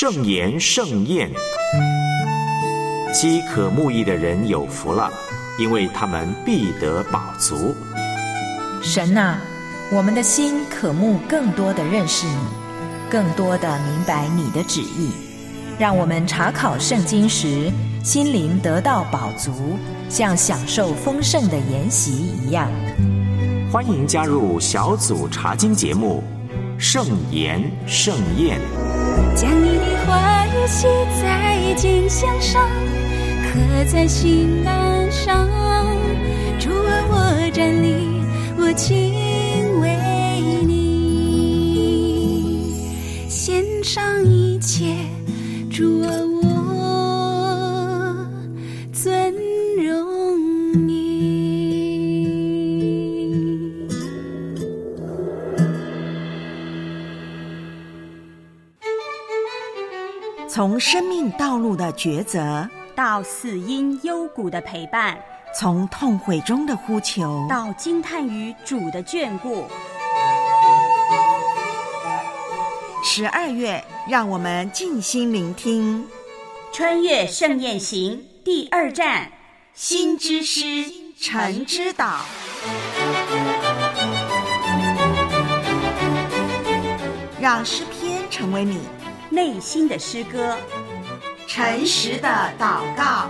圣言盛宴。饥渴慕义的人有福了，因为他们必得饱足。 神啊，我们的心渴慕更多的认识你，更多的明白你的旨意，让我们查考圣经时心灵得到饱足，像享受丰盛的筵席一样。 欢迎加入小组查经节目圣言盛宴。 将你的话语写在经箱上，刻在心板上。主啊，我站立，我敬畏你，献上一切。主啊，我尊荣你。 从生命道路的抉择到死荫幽谷的陪伴， 从痛悔中的呼求到惊叹于主的眷顾。 12月，让我们静心聆听穿越盛宴行第2站， 新之诗诚之岛。让诗篇成为你内心的诗歌， 诚实的祷告。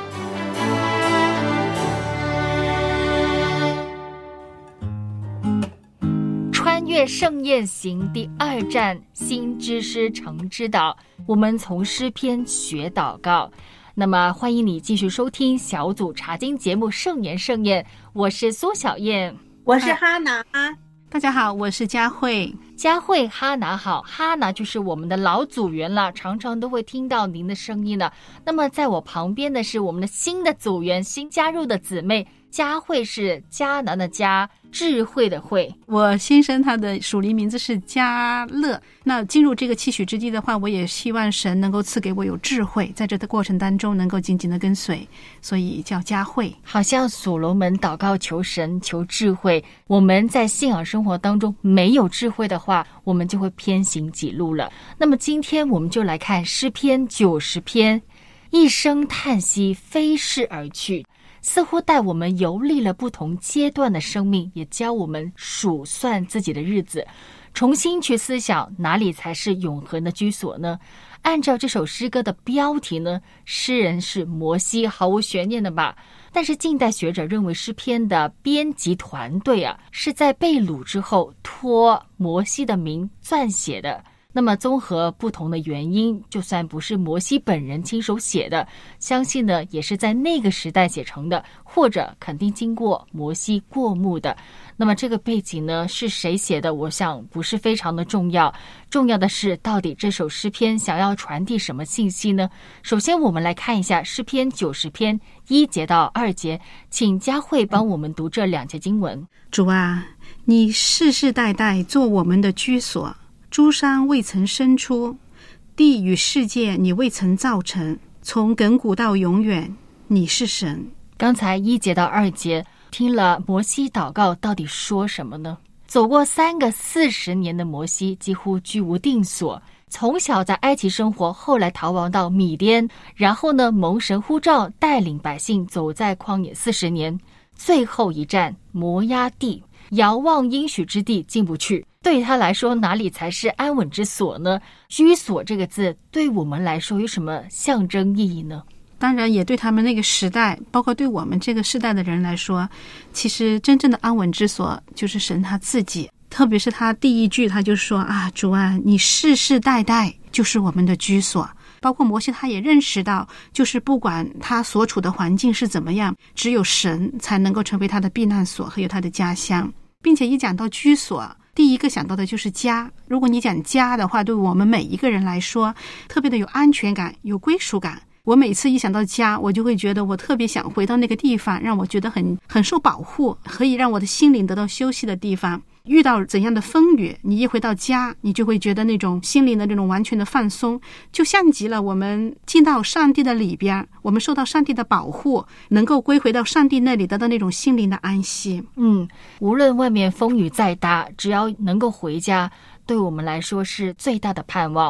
穿越盛宴行第2站，新之诗诚之岛。我们从诗篇学祷告。那么欢迎你继续收听小组查经节目圣言盛宴，我是苏小燕， 我是哈拿。 大家好，我是佳慧。 佳慧，哈拿好。哈拿就是我们的老组员了，常常都会听到您的声音了。那么在我旁边的是我们的新的组员，新加入的姊妹佳慧，是迦南的迦，智慧的慧。 我先生他的属灵名字是迦乐。那进入这个期许之地的话，我也希望神能够赐给我有智慧，在这个过程当中能够紧紧的跟随，所以叫佳慧。 好像所罗门祷告求神求智慧，我们在信仰生活当中没有智慧的话，我们就会偏行己路了。那么今天我们就来看诗篇90篇，一声叹息飞逝而去，似乎带我们游历了不同阶段的生命，也教我们数算自己的日子，重新去思想哪里才是永恒的居所呢？按照这首诗歌的标题呢，诗人是摩西，毫无悬念的吧。但是近代学者认为诗篇的编辑团队是在被掳之后托摩西的名撰写的。那么综合不同的原因，就算不是摩西本人亲手写的，相信呢也是在那个时代写成的，或者肯定经过摩西过目的。那么这个背景呢是谁写的，我想不是非常的重要，重要的是到底这首诗篇想要传递什么信息呢？首先我们来看一下诗篇90篇1节到2节，请佳慧帮我们读这2节经文。 主啊，你世世代代做我们的居所，诸山未曾生出，地与世界你未曾造成，从亘古到永远，你是神。 刚才1节到2节听了摩西祷告，到底说什么呢？走过3个40年的摩西几乎居无定所，从小在埃及生活，后来逃亡到米甸，然后呢蒙神呼召带领百姓走在旷野40年，最后一站摩押地，遥望应许之地进不去。对他来说，哪里才是安稳之所呢？居所这个字对我们来说有什么象征意义呢？ 当然也对他们那个时代，包括对我们这个时代的人来说，其实真正的安稳之所就是神他自己。特别是他第一句他就说啊，主啊，你世世代代就是我们的居所。包括摩西他也认识到，就是不管他所处的环境是怎么样，只有神才能够成为他的避难所，还有他的家乡。并且一讲到居所，第一个想到的就是家。如果你讲家的话，对我们每一个人来说特别的有安全感，有归属感。我每次一想到家，我就会觉得我特别想回到那个地方，让我觉得很受保护，可以让我的心灵得到休息的地方。遇到怎样的风雨，你一回到家，你就会觉得那种心灵的那种完全的放松，就像极了我们进到上帝的里边，我们受到上帝的保护，能够归回到上帝那里，得到那种心灵的安息。 无论外面风雨再大，只要能够回家，对我们来说是最大的盼望。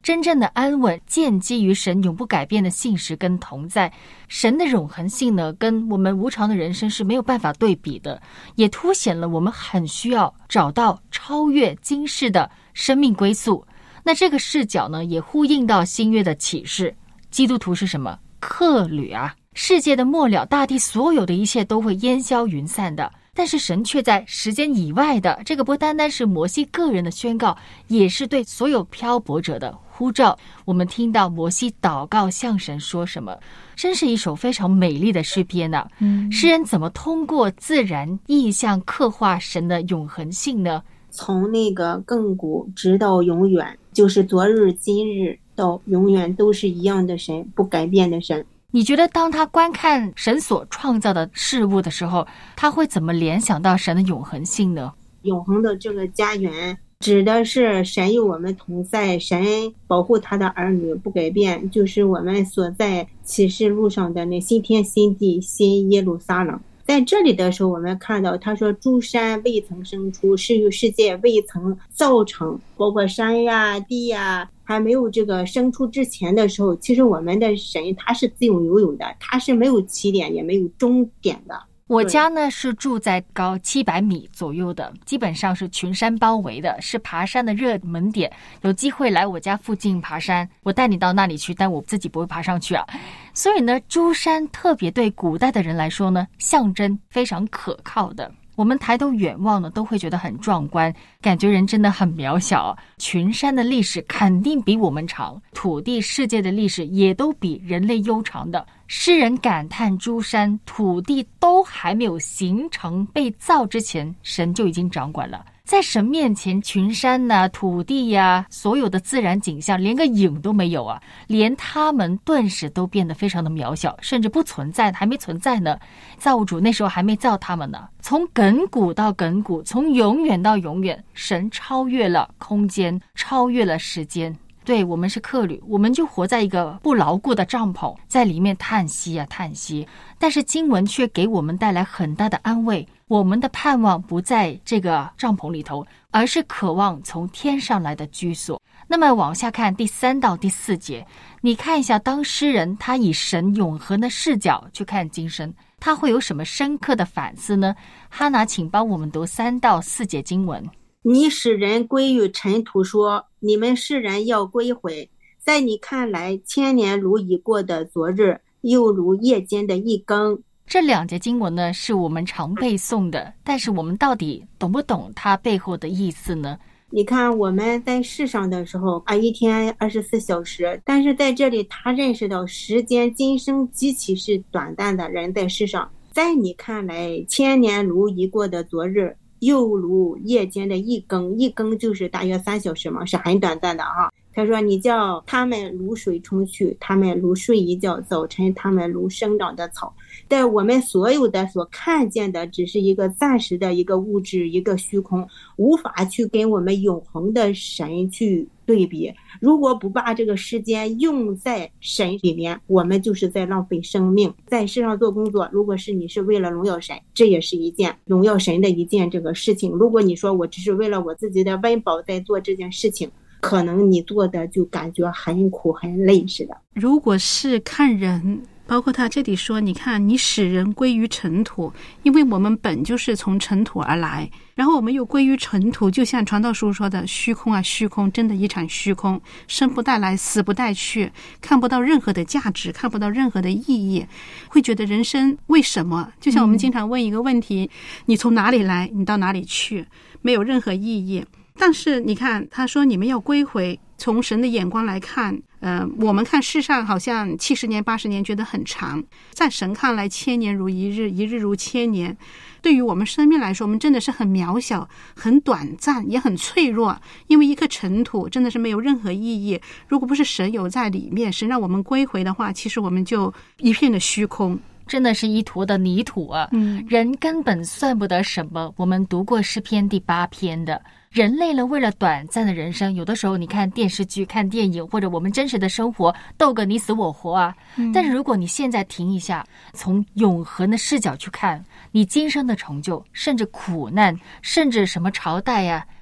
真正的安稳建基于神永不改变的信实跟同在。神的永恒性呢，跟我们无常的人生是没有办法对比的，也凸显了我们很需要找到超越今世的生命归宿。那这个视角呢，也呼应到新约的启示。基督徒是什么？客旅啊！世界的末了，大地所有的一切都会烟消云散的，但是神却在时间以外的，这个不单单是摩西个人的宣告，也是对所有漂泊者的呼召。我们听到摩西祷告向神说什么，真是一首非常美丽的诗篇啊。诗人怎么通过自然意象刻画神的永恒性呢？ 从那个亘古直到永远，就是昨日今日到永远都是一样的神，不改变的神。 你觉得当他观看神所创造的事物的时候，他会怎么联想到神的永恒性呢？ 永恒的这个家园指的是神与我们同在，神保护他的儿女不改变，就是我们所在启示录上的那新天新地新耶路撒冷。在这里的时候，我们看到他说诸山未曾生出，是与世界未曾造成，包括山呀地呀还没有这个生出之前的时候，其实我们的神他是自由游泳的，他是没有起点也没有终点的。 我家呢是住在高700米左右的，基本上是群山包围的，是爬山的热门点。有机会来我家附近爬山，我带你到那里去，但我自己不会爬上去啊。所以呢，诸山特别对古代的人来说呢，象征非常可靠的。我们抬头远望呢，都会觉得很壮观，感觉人真的很渺小。群山的历史肯定比我们长，土地世界的历史也都比人类悠长的。诗人感叹诸山土地都还没有形成被造之前，神就已经掌管了。在神面前，群山啊、土地啊，所有的自然景象连个影都没有啊，连他们顿时都变得非常的渺小，甚至不存在，还没存在呢。造物主那时候还没造他们呢。从亘古到亘古，从永远到永远，神超越了空间，超越了时间。对，我们是客旅，我们就活在一个不牢固的帐篷，在里面叹息啊叹息。但是经文却给我们带来很大的安慰，我们的盼望不在这个帐篷里头，而是渴望从天上来的居所。那么往下看第3到第4节，你看一下，当诗人他以神永恒的视角去看今生，他会有什么深刻的反思呢？哈拿，请帮我们读3到4节经文。 你使人归于尘土，说你们世人要归回，在你看来千年如已过的昨日，又如夜间的一更。 这2节经文呢，是我们常背诵的，但是我们到底懂不懂它背后的意思呢？ 你看我们在世上的时候一天24小时，但是在这里他认识到时间今生极其是短暂的，人在世上，在你看来千年如已过的昨日，又如夜间的一更，一更就是大约3小时嘛，是很短暂的啊。他说你叫他们如水冲去，他们如睡一觉，早晨他们如生长的草。但我们所有的所看见的只是一个暂时的一个物质，一个虚空，无法去跟我们永恒的神去对比。如果不把这个时间用在神里面，我们就是在浪费生命。在世上做工作，如果是你是为了荣耀神，这也是一件荣耀神的一件这个事情。如果你说我只是为了我自己的温饱在做这件事情，可能你做的就感觉很苦很累似的。 如果是看人，包括他这里说，你看你使人归于尘土，因为我们本就是从尘土而来，然后我们又归于尘土，就像传道书说的，虚空啊虚空，真的一场虚空，生不带来死不带去，看不到任何的价值，看不到任何的意义，会觉得人生为什么？就像我们经常问一个问题，你从哪里来，你到哪里去，没有任何意义。但是你看他说你们要归回，从神的眼光来看，我们看世上好像70年80年觉得很长，在神看来千年如一日，一日如千年。对于我们生命来说，我们真的是很渺小，很短暂，也很脆弱，因为一颗尘土真的是没有任何意义。如果不是神有在里面，神让我们归回的话，其实我们就一片的虚空， 真的是一坨的泥土啊！人根本算不得什么。我们读过诗篇第8篇的，人类了为了短暂的人生，有的时候你看电视剧、看电影，或者我们真实的生活斗个你死我活啊。但是如果你现在停一下，从永恒的视角去看，你今生的成就，甚至苦难，甚至什么朝代啊，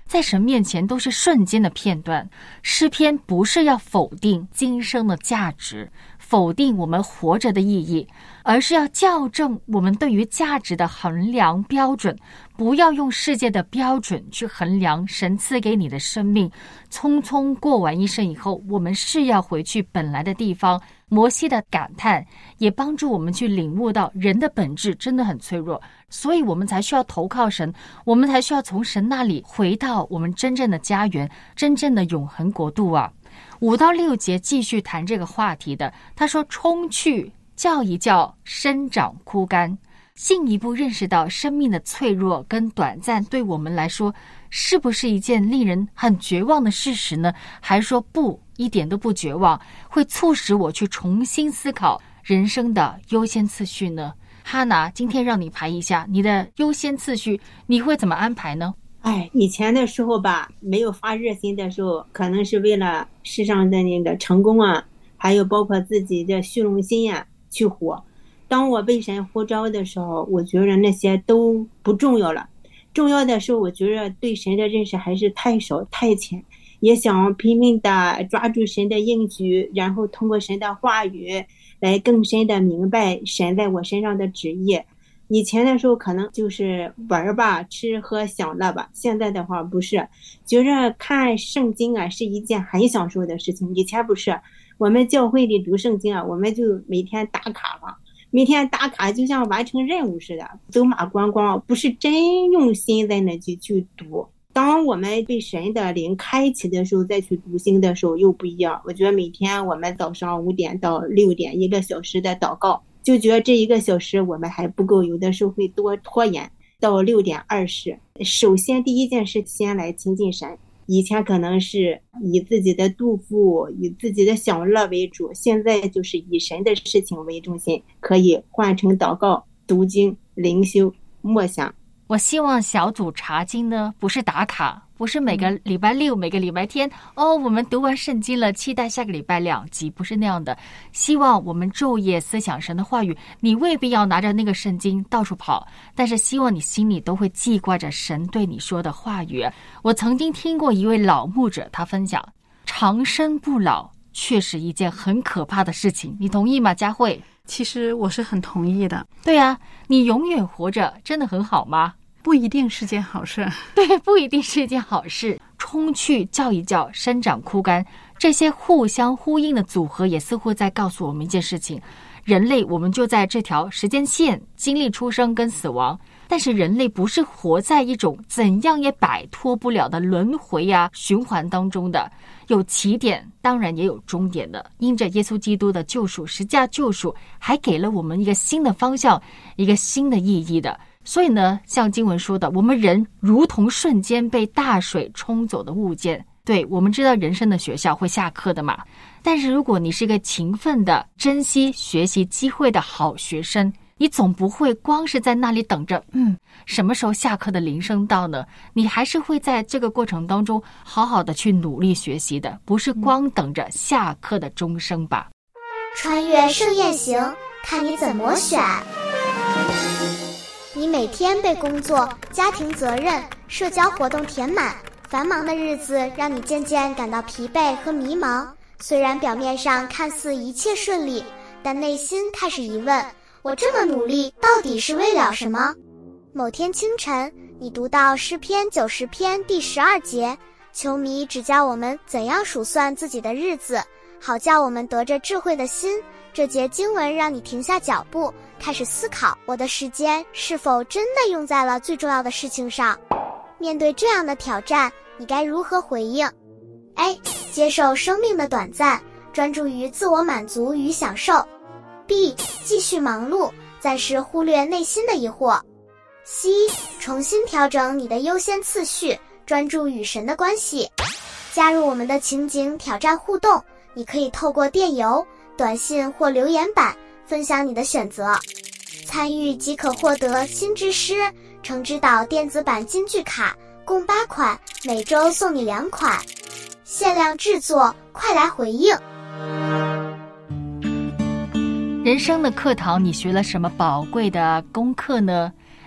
在神面前都是瞬间的片段。诗篇不是要否定今生的价值，否定我们活着的意义，而是要校正我们对于价值的衡量标准，不要用世界的标准去衡量神赐给你的生命。匆匆过完一生以后，我们是要回去本来的地方。摩西的感叹也帮助我们去领悟到人的本质真的很脆弱，所以我们才需要投靠神，我们才需要从神那里回到我们真正的家园，真正的永恒国度啊。5到6节继续谈这个话题的，他说冲去叫一叫，生长枯干，进一步认识到生命的脆弱跟短暂对我们来说是不是一件令人很绝望的事实呢？还说不，一点都不绝望，会促使我去重新思考人生的优先次序呢？哈娜，今天让你排一下你的优先次序，你会怎么安排呢？ 以前的时候吧，没有发热心的时候，可能是为了世上的那个成功啊，还有包括自己的虚荣心啊去活。当我被神呼召的时候，我觉得那些都不重要了。重要的是，我觉得对神的认识还是太少太浅，也想拼命的抓住神的应许，然后通过神的话语来更深的明白神在我身上的旨意。以前的时候可能就是玩吧，吃喝享乐吧，现在的话不是，觉着看圣经啊是一件很享受的事情。以前不是，我们教会里读圣经啊，我们就每天打卡嘛，每天打卡就像完成任务似的，走马观花，不是真用心在那去读。当我们被神的灵开启的时候，再去读经的时候又不一样。我觉得每天我们早上5点到6点1个小时的祷告，就觉得这1个小时我们还不够，有的时候会多拖延到6点20。首先第一件事先来亲近神，以前可能是以自己的肚腹以自己的享乐为主，现在就是以神的事情为中心，可以换成祷告、读经、灵修、默想。 我希望小组查经呢，不是打卡，不是每个礼拜6每个礼拜天我们读完圣经了，期待下个礼拜2集，不是那样的。希望我们昼夜思想神的话语，你未必要拿着那个圣经到处跑，但是希望你心里都会记挂着神对你说的话语。我曾经听过一位老牧者，他分享长生不老确实一件很可怕的事情，你同意吗，佳慧？ 其实我是很同意的。 对啊，你永远活着真的很好吗？ 不一定是件好事。 对，不一定是一件好事。冲去叫一叫，生长枯干，这些互相呼应的组合也似乎在告诉我们一件事情：人类我们就在这条时间线经历出生跟死亡，但是人类不是活在一种怎样也摆脱不了的轮回循环当中的，有起点，当然也有终点的。因着耶稣基督的救赎，十架救赎还给了我们一个新的方向，一个新的意义的。所以呢，像经文说的，我们人如同瞬间被大水冲走的物件。对，我们知道人生的学校会下课的嘛，但是如果你是一个勤奋的、珍惜学习机会的好学生，你总不会光是在那里等着什么时候下课的铃声到呢？你还是会在这个过程当中好好的去努力学习的，不是光等着下课的钟声吧。 穿越盛宴行，看你怎么选。你每天被工作、家庭责任、社交活动填满，繁忙的日子让你渐渐感到疲惫和迷茫。虽然表面上看似一切顺利，但内心开始疑问：我这么努力，到底是为了什么？某天清晨，你读到诗篇90篇第12节，求弥指教我们怎样数算自己的日子，好叫我们得着智慧的心。这节经文让你停下脚步，开始思考我的时间是否真的用在了最重要的事情上。面对这样的挑战，你该如何回应？ A. 接受生命的短暂，专注于自我满足与享受。 B. 继续忙碌，暂时忽略内心的疑惑。 C. 重新调整你的优先次序，专注与神的关系。加入我们的情景挑战互动，你可以透过电邮、短信或留言板分享你的选择。参与即可获得新之诗、程之岛电子版金句卡，共8款，每周送你2款，限量制作，快来回应。 人生的课堂，你学了什么宝贵的功课呢？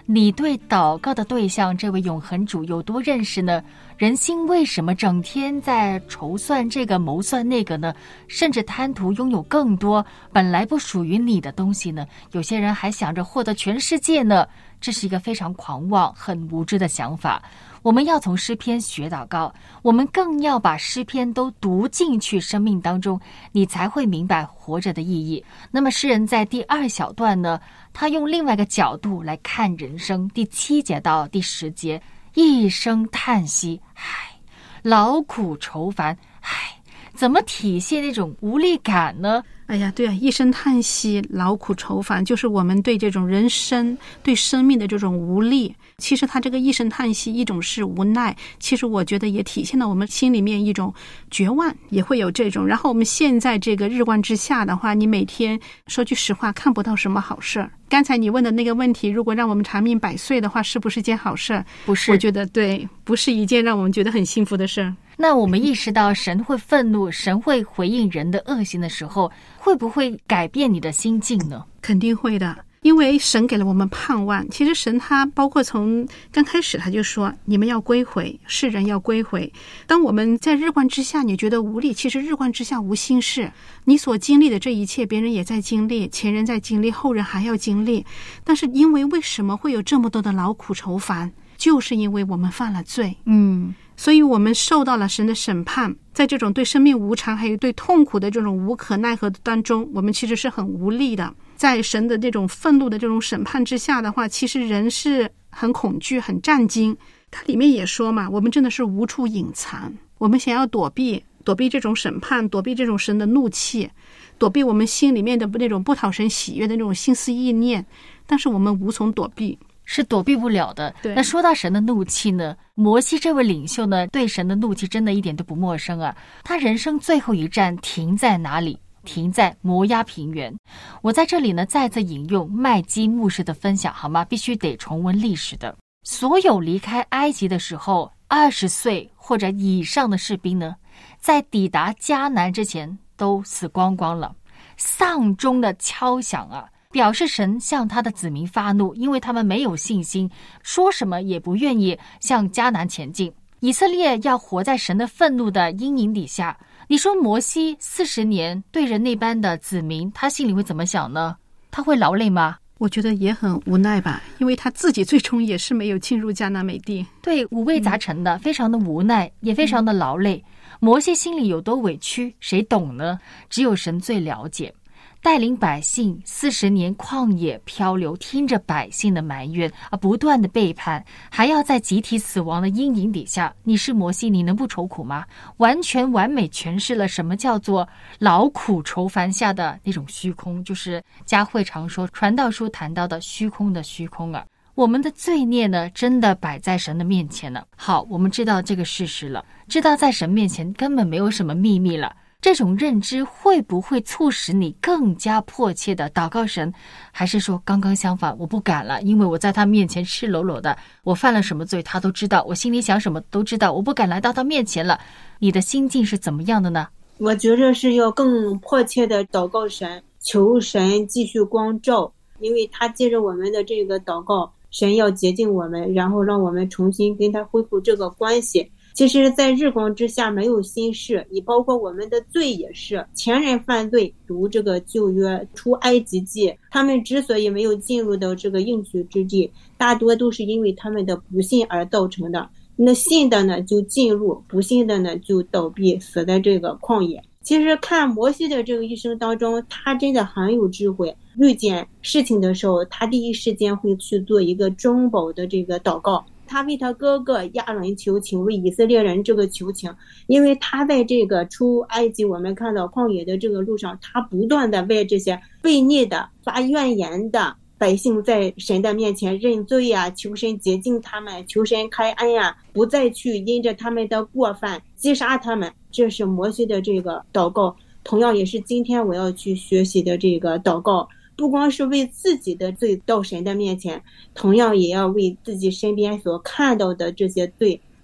你对祷告的对象这位永恒主有多认识呢？人心为什么整天在筹算这个谋算那个呢？甚至贪图拥有更多本来不属于你的东西呢？有些人还想着获得全世界呢，这是一个非常狂妄很无知的想法。我们要从诗篇学祷告，我们更要把诗篇都读进去生命当中，你才会明白活着的意义。那么诗人在第2小段呢，他用另外一个角度来看人生，第7节到第10节，一声叹息，唉，劳苦愁烦，唉，怎么体现那种无力感呢？ 哎呀，对啊，一声叹息，劳苦愁烦，就是我们对这种人生、对生命的这种无力。其实他这个一声叹息，一种是无奈，其实我觉得也体现了我们心里面一种绝望，也会有这种。然后我们现在这个日光之下的话，你每天说句实话看不到什么好事儿。刚才你问的那个问题，如果让我们长命百岁的话，是不是件好事儿？ 不是， 我觉得对，不是一件让我们觉得很幸福的事儿。 那我们意识到神会愤怒，神会回应人的恶行的时候，会不会改变你的心境呢？ 肯定会的，因为神给了我们盼望。其实神他包括从刚开始他就说，你们要归回，世人要归回。当我们在日光之下你觉得无力，其实日光之下无心事，你所经历的这一切别人也在经历，前人在经历，后人还要经历。但是因为为什么会有这么多的劳苦愁烦，就是因为我们犯了罪。所以我们受到了神的审判，在这种对生命无常还有对痛苦的这种无可奈何当中，我们其实是很无力的。在神的这种愤怒的这种审判之下的话，其实人是很恐惧很战惊。它里面也说嘛，我们真的是无处隐藏，我们想要躲避这种审判，躲避这种神的怒气，躲避我们心里面的那种不讨神喜悦的那种心思意念，但是我们无从躲避， 是躲避不了的。 对， 那说到神的怒气呢，摩西这位领袖呢，对神的怒气真的一点都不陌生啊。他人生最后一站停在哪里？停在摩押平原。我在这里呢，再次引用麦基牧师的分享，好吗？必须得重温历史的。所有离开埃及的时候20岁或者以上的士兵呢，在抵达迦南之前都死光光了。丧钟的敲响啊，表示神向他的子民发怒，因为他们没有信心，说什么也不愿意向迦南前进。以色列要活在神的愤怒的阴影底下。你说摩西40年对人那般的子民，他心里会怎么想呢？他会劳累吗？ 我觉得也很无奈吧，因为他自己最终也是没有进入迦南美地。 对，五味杂陈的，非常的无奈，也非常的劳累。摩西心里有多委屈，谁懂呢？只有神最了解。带领百姓40年旷野漂流，听着百姓的埋怨不断的背叛，还要在集体死亡的阴影底下，你是摩西，你能不愁苦吗？完全完美诠释了什么叫做劳苦愁烦下的那种虚空，就是佳慧常说传道书谈到的虚空的虚空啊。我们的罪孽呢，真的摆在神的面前了。好，我们知道这个事实了，知道在神面前根本没有什么秘密了。这种认知会不会促使你更加迫切的祷告神，还是说刚刚相反，我不敢了，因为我在他面前赤裸裸的，我犯了什么罪他都知道，我心里想什么都知道，我不敢来到他面前了。你的心境是怎么样的呢？ 我觉着是要更迫切的祷告神，求神继续光照，因为他借着我们的这个祷告，神要洁净我们，然后让我们重新跟他恢复这个关系。其实在日光之下没有新事，也包括我们的罪也是。前人犯罪，读这个旧约出埃及记，他们之所以没有进入到这个应许之地，大多都是因为他们的不信而造成的。那信的呢就进入，不信的呢就倒闭，死在这个旷野。其实看摩西的这个一生当中，他真的很有智慧，遇见事情的时候，他第一时间会去做一个中保的这个祷告。他为他哥哥亚伦求情，为以色列人这个求情，因为他在这个出埃及，我们看到旷野的这个路上，他不断的为这些悖逆的发怨言的百姓在神的面前认罪啊，求神洁净他们，求神开恩啊，不再去因着他们的过犯击杀他们。这是摩西的这个祷告，同样也是今天我要去学习的这个祷告。不光是为自己的罪到神的面前，同样也要为自己身边所看到的这些罪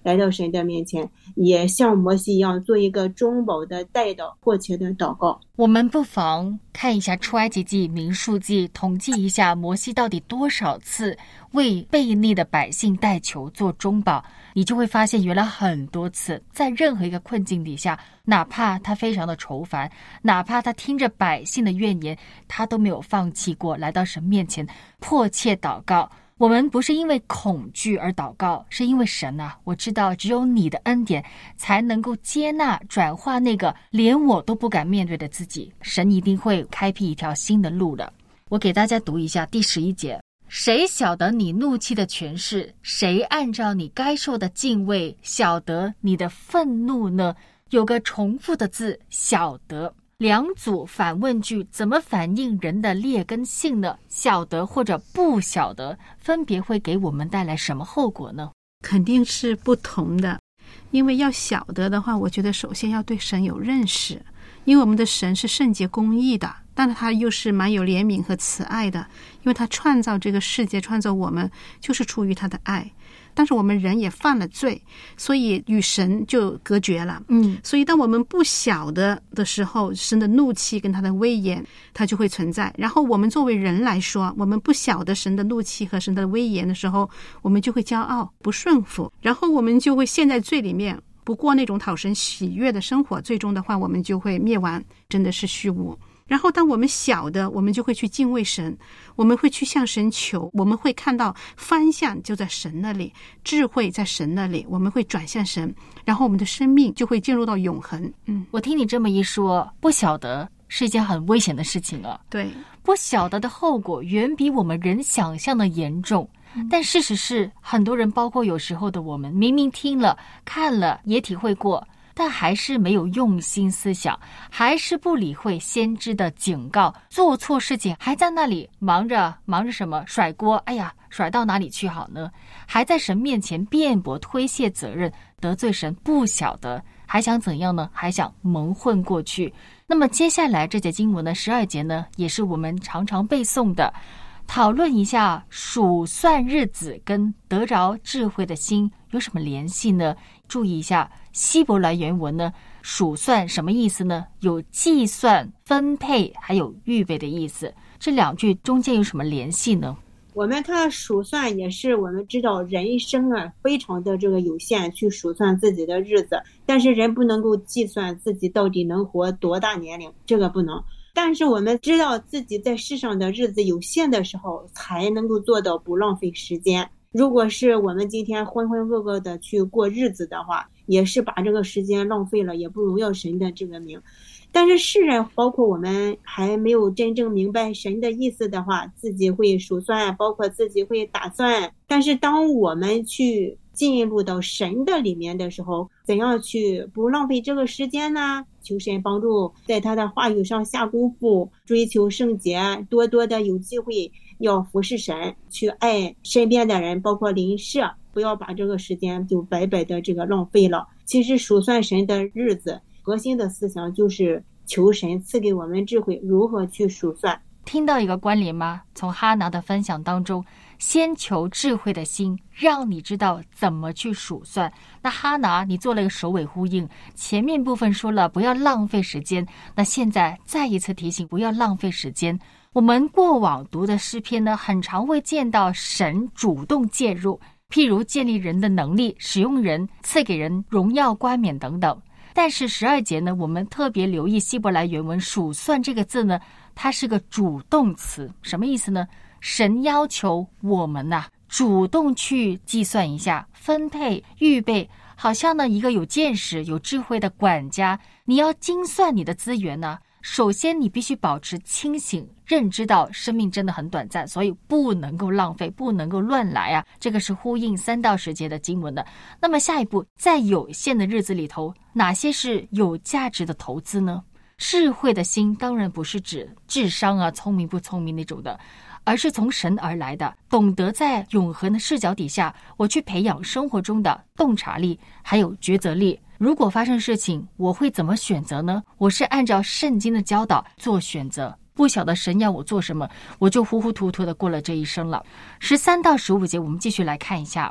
来到神的面前，也像摩西一样做一个中保的代祷，迫切的祷告。 我们不妨看一下出埃及记、民数记，统计一下摩西到底多少次为悖逆的百姓代求做中保，你就会发现原来很多次，在任何一个困境底下，哪怕他非常的愁烦，哪怕他听着百姓的怨言，他都没有放弃过，来到神面前迫切祷告。我们不是因为恐惧而祷告，是因为神啊，我知道只有你的恩典才能够接纳转化那个连我都不敢面对的自己，神一定会开辟一条新的路的。我给大家读一下第11节，谁晓得你怒气的权势？谁按照你该受的敬畏晓得你的愤怒呢？有个重复的字，晓得。两组反问句怎么反映人的劣根性呢？晓得或者不晓得，分别会给我们带来什么后果呢？ 肯定是不同的。因为要晓得的话，我觉得首先要对神有认识，因为我们的神是圣洁公义的，但是他又是蛮有怜悯和慈爱的，因为他创造这个世界，创造我们就是出于他的爱。但是我们人也犯了罪，所以与神就隔绝了。所以当我们不晓得的时候，神的怒气跟他的威严它就会存在。然后我们作为人来说，我们不晓得神的怒气和神的威严的时候，我们就会骄傲不顺服，然后我们就会陷在罪里面，不过那种讨神喜悦的生活，最终的话我们就会灭亡，真的是虚无。然后当我们晓得，我们就会去敬畏神，我们会去向神求，我们会看到方向就在神那里，智慧在神那里，我们会转向神，然后我们的生命就会进入到永恒。 我听你这么一说，不晓得是一件很危险的事情啊。 对， 不晓得的后果远比我们人想象的严重。但事实是，很多人包括有时候的我们，明明听了看了也体会过，但还是没有用心思想，还是不理会先知的警告，做错事情还在那里忙着什么甩锅，哎呀，甩到哪里去好呢？还在神面前辩驳推卸责任，得罪神不晓得，还想怎样呢？还想蒙混过去。那么接下来这节经文呢，12节呢，也是我们常常背诵的，讨论一下数算日子跟得着智慧的心有什么联系呢？注意一下希伯来原文呢，数算什么意思呢？有计算、分配还有预备的意思。这两句中间有什么联系呢？ 我们看数算也是，我们知道人生啊非常的这个有限，去数算自己的日子，但是人不能够计算自己到底能活多大年龄，这个不能。但是我们知道自己在世上的日子有限的时候，才能够做到不浪费时间。如果是我们今天浑浑噩噩的去过日子的话，也是把这个时间浪费了，也不荣耀神的这个名。但是世人包括我们还没有真正明白神的意思的话，自己会数算，包括自己会打算。但是当我们去进入到神的里面的时候，怎样去不浪费这个时间呢？求神帮助，在他的话语上下功夫，追求圣洁，多多的有机会要服侍神，去爱身边的人，包括邻舍，不要把这个时间就白白的这个浪费了。其实数算神的日子核心的思想就是求神赐给我们智慧，如何去数算。 听到一个关联吗？从哈拿的分享当中，先求智慧的心，让你知道怎么去数算。那哈拿你做了一个首尾呼应，前面部分说了不要浪费时间，那现在再一次提醒不要浪费时间。我们过往读的诗篇呢，很常会见到神主动介入，譬如建立人的能力，使用人，赐给人荣耀冠冕等等。但是12节呢，我们特别留意希伯来原文数算这个字呢，它是个主动词，什么意思呢？神要求我们主动去计算一下，分配预备，好像呢一个有见识有智慧的管家，你要精算你的资源呢，首先你必须保持清醒，认知到生命真的很短暂，所以不能够浪费，不能够乱来啊。这个是呼应3到10节的经文的。那么下一步，在有限的日子里头，哪些是有价值的投资呢？智慧的心当然不是指智商啊，聪明不聪明那种的，而是从神而来的，懂得在永恒的视角底下，我去培养生活中的洞察力还有抉择力。如果发生事情，我会怎么选择呢？我是按照圣经的教导做选择，不晓得神要我做什么，我就糊糊涂涂的过了这一生了。13到15节我们继续来看一下，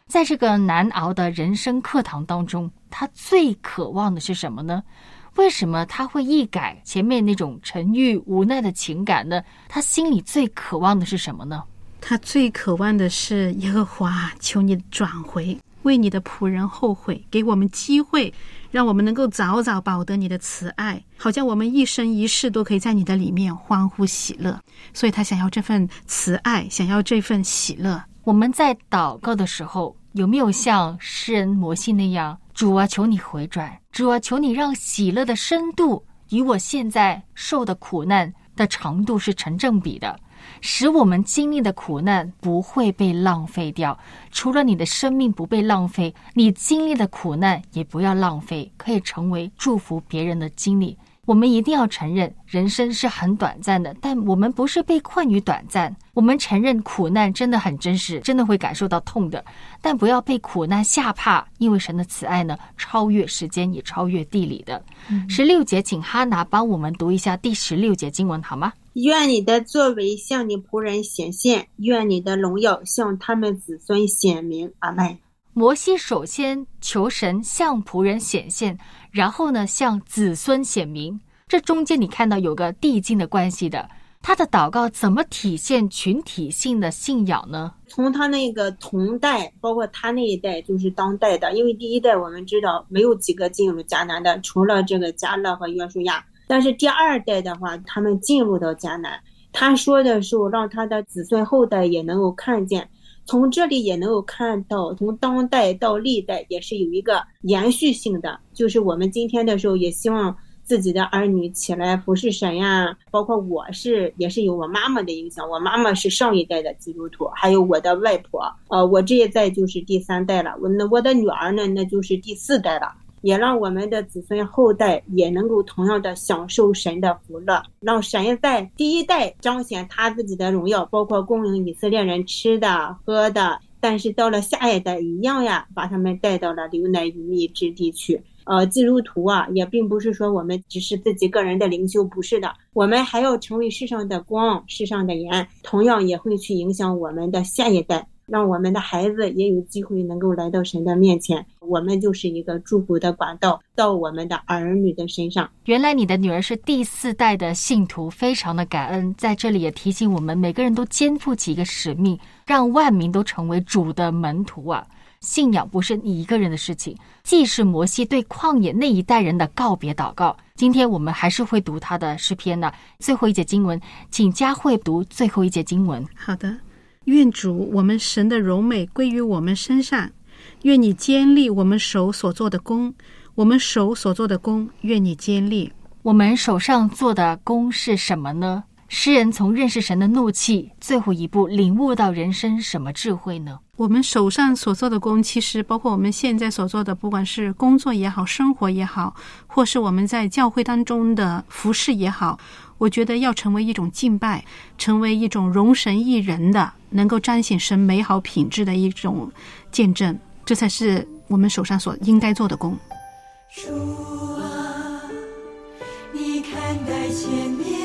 在这个难熬的人生课堂当中，他最渴望的是什么呢？为什么他会一改前面那种沉郁无奈的情感呢？他心里最渴望的是什么呢？ 他最渴望的是，耶和华，求你转回，为你的仆人后悔，给我们机会，让我们能够早早保得你的慈爱，好像我们一生一世都可以在你的里面欢呼喜乐。所以他想要这份慈爱，想要这份喜乐。 我们在祷告的时候，有没有像诗人摩西那样，主啊，求你回转，主啊，求你让喜乐的深度与我现在受的苦难的长度是成正比的，使我们经历的苦难不会被浪费掉。除了你的生命不被浪费，你经历的苦难也不要浪费，可以成为祝福别人的经历。我们一定要承认人生是很短暂的，但我们不是被困于短暂，我们承认苦难真的很真实，真的会感受到痛的，但不要被苦难吓怕，因为神的慈爱呢，超越时间也超越地理的。16节请哈拿帮我们读一下第16节经文好吗？ 愿你的作为向你仆人显现，愿你的荣耀向他们子孙显明。阿们。 摩西首先求神向仆人显现，然后呢向子孙显明，这中间你看到有个递进的关系的。他的祷告怎么体现群体性的信仰呢？ 从他那个同代，包括他那一代就是当代的，因为第一代我们知道没有几个进入迦南的，除了这个迦勒和约书亚，但是第二代的话他们进入到迦南，他说的时候让他的子孙后代也能够看见，从这里也能够看到从当代到历代也是有一个延续性的，就是我们今天的时候也希望自己的儿女起来服侍神呀，包括也是有我妈妈的影响，我妈妈是上一代的基督徒，还有我的外婆，我这一代就是第3代了，我的女儿呢那就是第4代了，也让我们的子孙后代也能够同样的享受神的福乐，让神在第一代彰显他自己的荣耀，包括供应以色列人吃的喝的，但是到了下一代一样呀，把他们带到了流奶与蜜之地去。基督徒啊，也并不是说我们只是自己个人的领袖，不是的，我们还要成为世上的光，世上的盐，同样也会去影响我们的下一代，让我们的孩子也有机会能够来到神的面前，我们就是一个祝福的管道到我们的儿女的身上。 原来你的女儿是第4代的信徒，非常的感恩。在这里也提醒我们每个人都肩负起一个使命，让万民都成为主的门徒啊。信仰不是你一个人的事情，既是摩西对旷野那一代人的告别祷告，今天我们还是会读他的诗篇呢。最后一节经文，请佳慧读最后一节经文。 好的，愿主我们神的荣美归于我们身上，愿你坚立我们手所做的工，我们手所做的工，愿你坚立。 我们手上做的工是什么呢？诗人从认识神的怒气最后一步领悟到人生什么智慧呢？ 我们手上所做的工，其实包括我们现在所做的，不管是工作也好，生活也好，或是我们在教会当中的服事也好，我觉得要成为一种敬拜，成为一种容神益人的，能够彰显神美好品质的一种见证，这才是我们手上所应该做的工。 主啊，你看待前面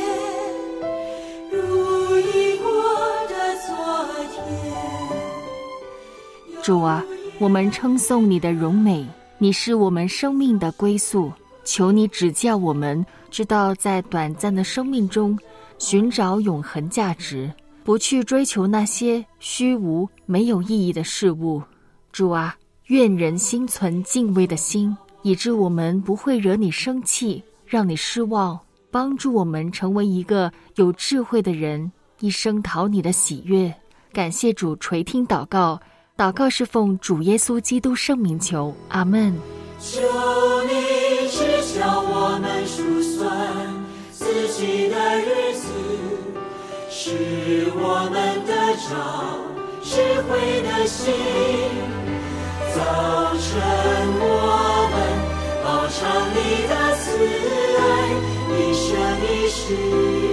如一过的昨天。 主啊，我们称颂你的荣美，你是我们生命的归宿，求你指教我们，知道在短暂的生命中寻找永恒价值，不去追求那些虚无没有意义的事物。主啊，愿人心存敬畏的心，以致我们不会惹你生气，让你失望，帮助我们成为一个有智慧的人，一生讨你的喜悦。感谢主垂听祷告，祷告是奉主耶稣基督圣名求，阿们。 求你知晓我们数算自己的日子，使我们得着智慧的心。早晨我们饱尝你的慈爱，一生一世